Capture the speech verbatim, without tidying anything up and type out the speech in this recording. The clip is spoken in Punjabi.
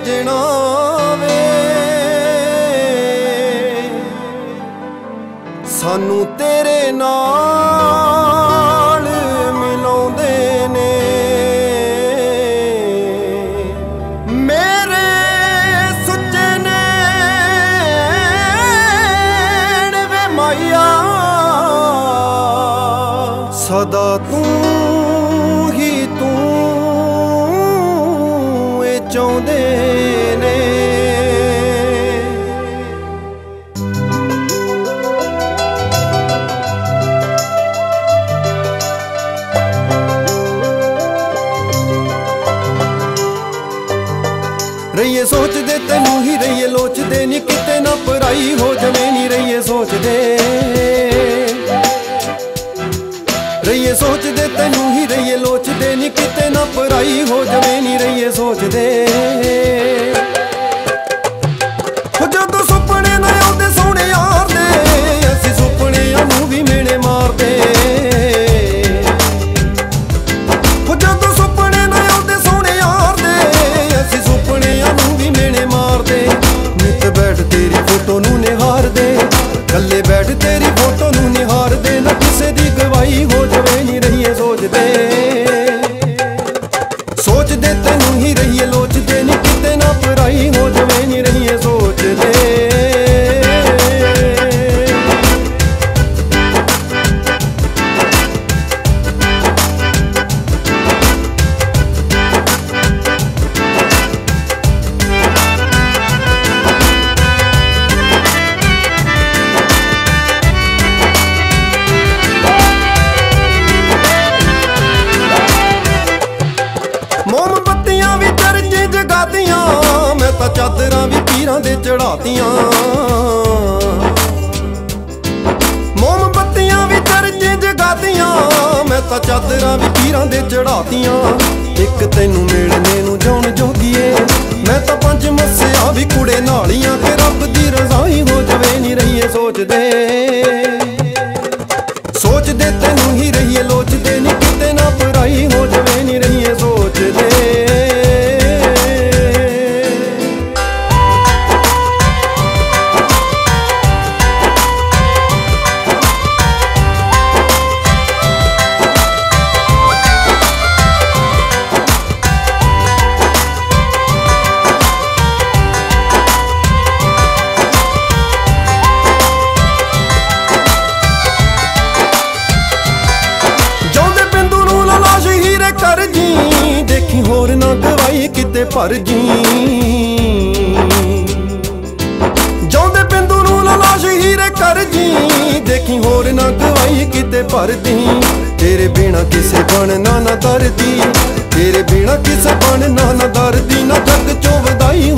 ਸੱਜਣਾ ਵੇ ਸਾਨੂੰ ਤੇਰੇ ਨਾਲ ਮਿਲਾਉਂਦੇ ਨੇ। ਮੇਰੇ ਸੁੱਚੇ ਨੈਣ ਵੇ ਮਾਇਆ ਸਦਾ ਤੂੰ ਹੀ ਤੂੰ ਇਹ ਚਾਹੁੰਦੇ ਨੇ। ਰਹੀਏ ਸੋਚਦੇ ਤੈਨੂੰ ਹੀ ਰਹੀਏ ਲੋਚਦੇ ਨੀ ਕਿਤੇ ਨਾ ਪਰਾਈ ਹੋ ਜਵੇਂ ਨੀ ਰਹੀਏ ਸੋਚਦੇ। ਰਹੀਏ ਸੋਚਦੇ ਤੈਨੂੰ ਹੀ ਰਹੀਏ ਲੋਚਦੇ ਨੀ ਕਿਤੇ ਨਾ ਪਰਾਈ ਹੋ ਜਵੇਂ ਨੀ ਰਹੀਏ ਸੋਚਦੇ। ਜਦੋਂ ਸੁਪਨੇ ਨਾ ਆਉਂਦੇ ਸੋਹਣੇ ਯਾਰ ਦੇ ਅਸੀਂ ਸੁਪਨਿਆਂ ਨੂੰ ਵੀ ਮੇਣੇ ਮਾਰਦੇ। ਜਦੋਂ ਸੁਪਨੇ ਨਾ ਆਉਂਦੇ ਸੋਹਣੇ ਯਾਰ ਦੇ ਅਸੀਂ ਸੁਪਨਿਆਂ ਨੂੰ ਵੀ ਮੇਣੇ ਮਾਰਦੇ। ਨਿੱਤ ਬੈਠ ਤੇਰੀ ਫੋਟੋ ਨੂੰ ਨਿਹਾਰਦੇ ਕੱਲੇ ਬੈਠ ਤੇਰੀ ਫੋਟੋ ਨੂੰ ਨਿਹਾਰਦੇ। ਨਾ ਕਿਸੇ ਦੀ ਗਵਾਹੀ ਹੋ ਜਾਵੇ ਨੀ ਰਹੀਏ ਸੋਚਦੇ। ਸੋਚਦੇ ਤੈਨੂੰ ਹੀ ਰਹੀਏ ਲੋਚਦੇ ਨੀ ਕਿਤੇ ਨਾ ਪਰਾਈ ਹੋ ਜਾਵੇ ਨੀ ਰਹੀਏ ਸੋਚਦੇ। ਮੋਮਬੱਤੀਆਂ ਵੀ ਚਰਚੇ ਜਗਾਤੀਆਂ ਮੈਂ ਤਾਂ ਚਾਦਰਾਂ ਵੀ ਪੀਰਾਂ ਦੇ ਚੜਾਤੀਆਂ। ਮੋਮਬੱਤੀਆਂ ਵੀ ਚਰਚੇ ਜਗਾਤੀਆਂ ਮੈਂ ਤਾਂ ਚਾਦਰਾਂ ਵੀ ਪੀਰਾਂ ਦੇ ਚੜਾਤੀਆਂ। ਇੱਕ ਤੈਨੂੰ ਮਿਲਣੇ ਨੂੰ ਜਾਣ ਜੋਗੀਏ ਮੈਂ ਤਾਂ ਪੰਜ ਮੱਸਿਆ ਵੀ ਕੁੜੇ ਨਾਲੀਆਂ। ਤੇ ਰੱਬ ਦੀ ਰਜ਼ਾਈ ਹੋ ਜਾਵੇ ਨੀ ਰਹੀਏ ਸੋਚਦੇ। ਸੋਚਦੇ ਤੈਨੂੰ ਹੀ ਰਹੀਏ ਲੋਚਦੇ ਨੀ ਕਿਤੇ ਨਾ ਪਰਾਈ ਹੋ ਜਾਵੇ ਨੀ ਰਹੀਏ ਸੋਚਦੇ। ਕਰ ਜੀ ਦੇਖੀ ਹੋਰ ਨਾ ਗਵਾਈ ਕਿਤੇ ਭਰ ਜੀ। ਜਾਉਂਦੇ ਬਿੰਦੂ ਨੂੰ ਲਾਸ਼ ਹੀਰੇ ਕਰ ਜੀ ਦੇਖੀ ਹੋਰ ਨਾ ਗਵਾਈ ਕਿਤੇ ਭਰਦੀ। ਤੇਰੇ ਬਿਨਾ ਕਿਸੇ ਬਣ ਨਾ ਨਾ ਦਰਦੀ ਤੇਰੇ ਬਿਨਾ ਕਿਸੇ ਬਣ ਨਾ ਨਾ ਦਰਦੀ। ਨਾ ਜੱਗ ਚੋਂ ਵਧਾਈ